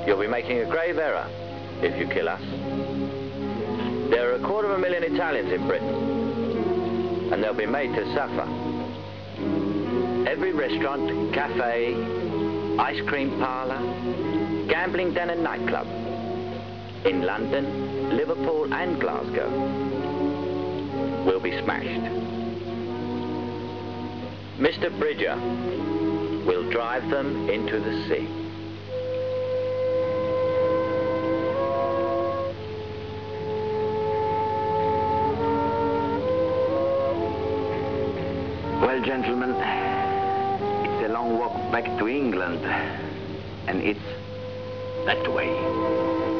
You'll be making a grave error if you kill us. There are 250,000 Italians in Britain, and they'll be made to suffer. Every restaurant, cafe, ice cream parlour, gambling den and nightclub in London, Liverpool and Glasgow will be smashed. Mr. Bridger will drive them into the sea. Well, gentlemen, it's a long walk back to England, and it's that way.